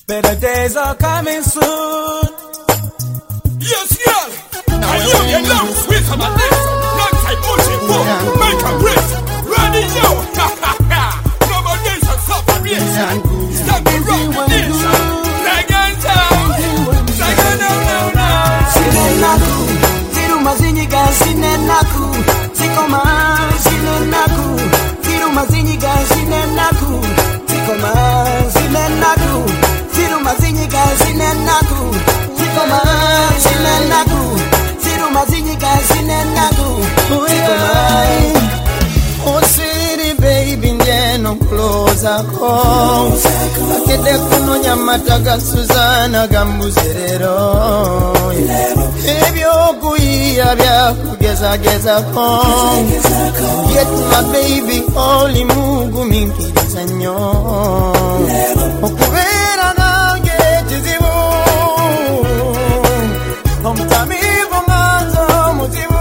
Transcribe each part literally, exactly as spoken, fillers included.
Better days are coming soon. Yes, girl. Now you get down with some of this. Long time bullshit, boy. Make a race. Ready now. No more days of separation. Stop the rock nation. Dragon town. Dragon now, now, now. Sinenaku, Ziruma zinyiga, sinenaku. Sikoma, sinenaku. Ziruma zinyiga, sinenaku. Sikoma, sinenaku. Ziruma zinyiga, sinenaku. Sikoma, sinenaku. Ziruma zinyiga, sinenaku. Sikoma. Oh city baby njeno closer ko akede kuno nyamata ga Suzana gambuzerero ebyo kuya bya kugeza geza ko yet my baby only mungu minkiriza nyo okubera nange kizibu omutamivu mwanzo muzibu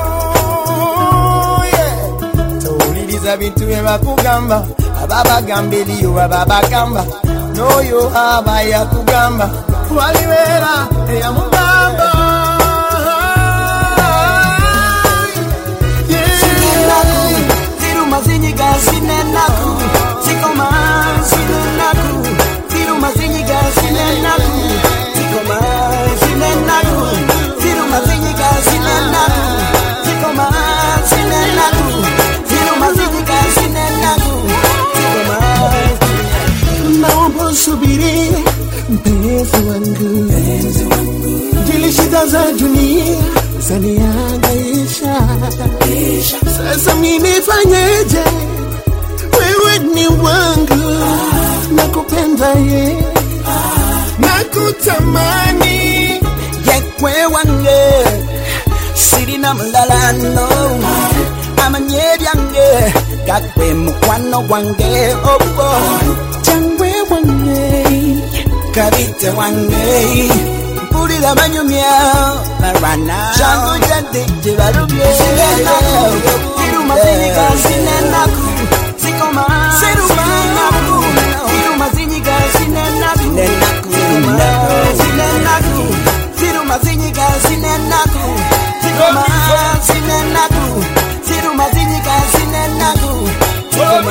bintu ebakugamba ababagamba eriyo ababagamba n'oyo aba yakugamba walibeera eyamugamba Ziruma zinyiga sinenaku Sikoma sinenaku Ziruma zinyiga sinenaku Sikoma sinenaku Ziruma zinyiga sinenaku Sikoma sinenaku naomba subiri mpenzi wangu, jili shida za dunia zanihangaisha. Sasa mimi nifanyeje? Wewe ni wangu, nakupenda ye, nakutamani yekwe wange, sirina mlala no. Amanye byange kakwe mukwano wange obo changwe wange kabite wange mpulira banyumya barana changu jande jibarumye Ziruma zinyiga sinenaku Sikoma sinenaku Ziruma zinyiga sinenaku Sinenaku Ziruma zinyiga sinenaku Sikoma sinenaku Ziruma zinyiga sinenaku Sikoma.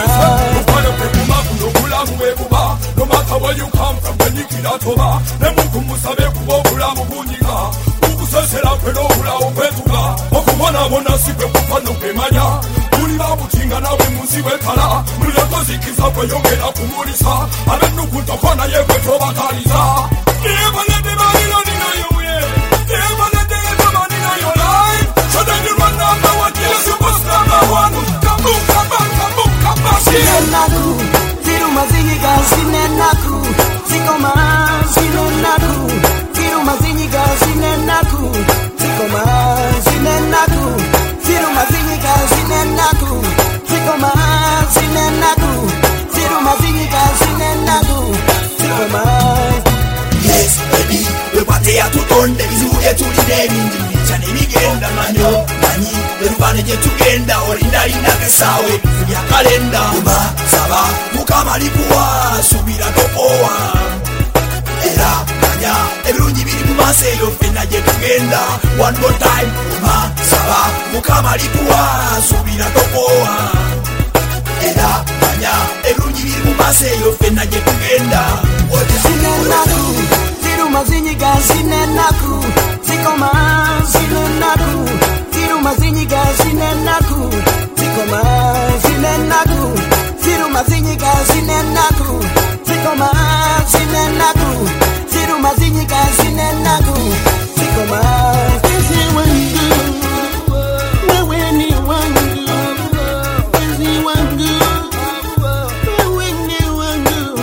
No matter where you come from, when you get out of her, then you come to Sabe Kubula Munika. Who says it up and over our Petuga? Okubana Monasi Pepano Pemaya. Ulima Butinga now in Musibetala. Mulatozik is up when you get up to Murisa. I don't know what the fun I ever told Batariza. Never let the money on in your way. Never let the money in your life. So then you run down the one, you're supposed to number one. Kaboom, kaboom, kaboom, kaboom. Sinenaku, Ziruma zinyiga sinenaku. Sikoma sinenaku. Ziruma zinyiga sinenaku. Sikoma sinenaku. Ziruma zinyiga sinenaku. Sikoma sinenaku. Ziruma zinyiga sinenaku. Sikoma. Yes, baby, we party at to turn the visual to the name. Chani migenda manyo, mani, berubane je tugenda, orinda rinda kesawe, ya kalenda, uma, saba, mukama likuwa, subira topoa. Era, kanya, ebirungi biri mumase yo fena je tugenda, one more time, uma, saba, mukama likuwa, subira topoa. Era, kanya, ebirungi biri mumase yo fena je tugenda. Sinenaku, Ziruma zinyiga sinenaku. Sikoma sinenaku. Ziruma zinyiga sinenaku. Sikoma sinenaku. Ziruma zinyiga sinenaku. Sikoma sinenaku. Ziruma zinyiga sinenaku. Sikoma ezi wangu, wewe ni wangu, ezi wangu, wewe ni wangu.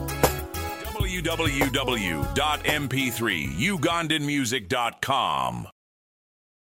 w w w dot m p three ugandan music dot com